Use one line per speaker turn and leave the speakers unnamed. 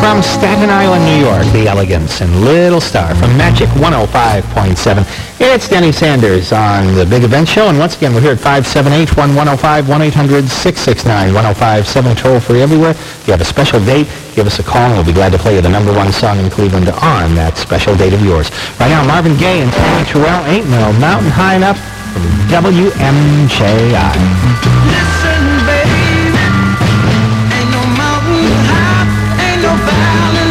from Staten Island, New York, The Elegance and Little Star from Magic 105.7. It's Denny Sanders on the Big Event Show, and once again, we're here at 578-1105, 1-800-669-1057, toll-free everywhere. If you have a special date, give us a call, and we'll be glad to play you the number one song in Cleveland on that special date of yours. Right now, Marvin Gaye and Tammy Terrell, Ain't No Mountain High Enough from WMJI.
Listen, baby, ain't no mountain high, ain't no valley